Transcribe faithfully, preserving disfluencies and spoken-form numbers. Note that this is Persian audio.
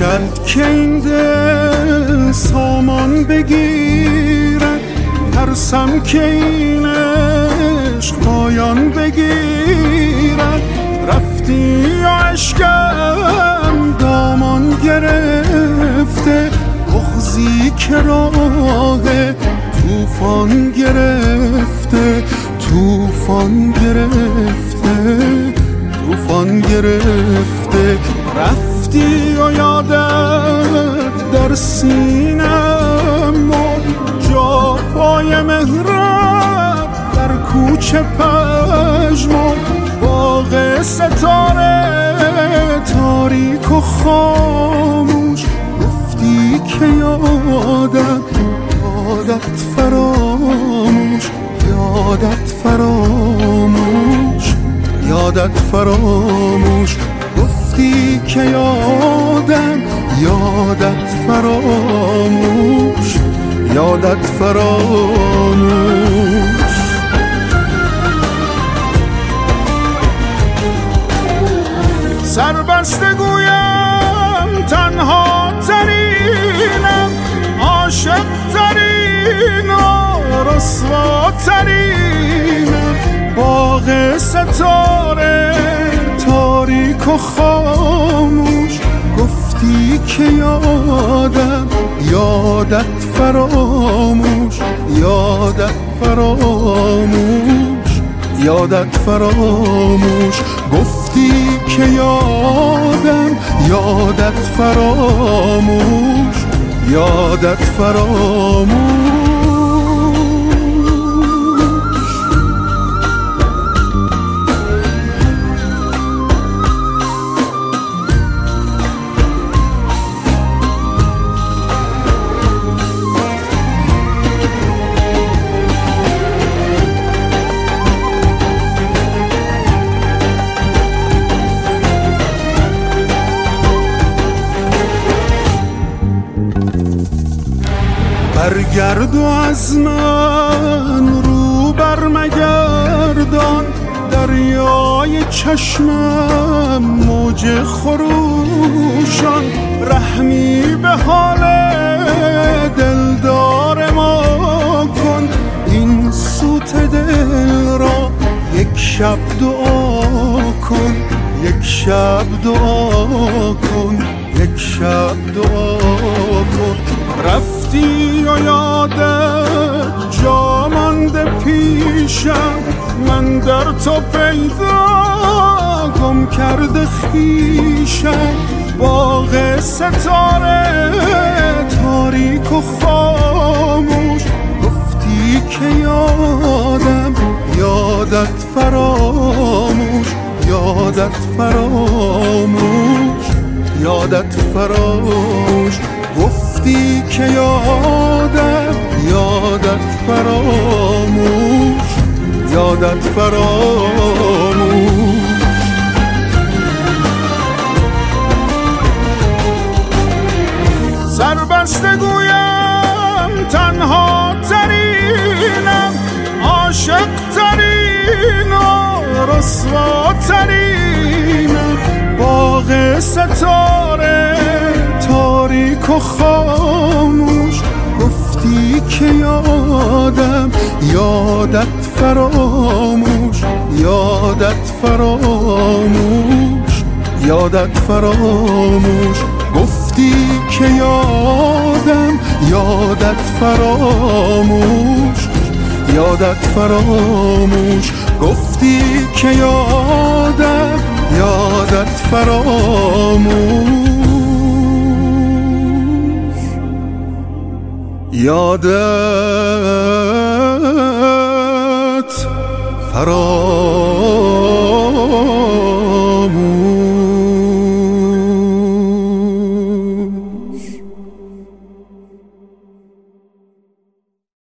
باشد که این دل سامان بگیرد، ترسم که این عشق پایان بگیرد. رفتی و عشقم دامان گرفته، بغضی که راه توفان گرفته، توفان گرفته، توفان گرفته. رفتی و یادت در سینم مرد، جا پای مهرب در کوچه پژمرد. باغ ستاره تاریک و خاموش، گفتی که یادت یادت فراموش، یادت فراموش، یادت فراموش. گفتی که یادم یادت فراموش، یادت فراموش. سربسته گویم تنها ترینم، عاشق ترینم، رسوا ترینم. باغ ستاره تاریک و خاموش، گفتی که یادم یادت فراموش، یادت فراموش، یادت فراموش. گفتی که یادم یادت فراموش، یادت فراموش. برگرد و از من رو برمگردان، دریای چشمم موج خروشان. رحمی به حال دلدار ما کن، این سوت دل را یک شب دعا کن، یک شب دعا کن، یک شب دعا کن. رفتی و یادت جا مانده پیشم، من در تو پیدا گم کرده خویشم. باغ ستاره تاریک و خاموش، گفتی که یادم یادت فراموش، یادت فراموش، یادت فراموش. گفتی که یادم یادت فراموش، یادت فراموش. سربسته گویم تنها ترینم، عاشق ترینم، رسوا ترینم. باغ ستاره تاریک و خاموش، گفتی که یادم یادت فراموش، یادت فراموش، یادت فراموش. گفتی که یادم یادت فراموش، یادت فراموش. گفتی که یادم یادت فراموش، یادت فراموش.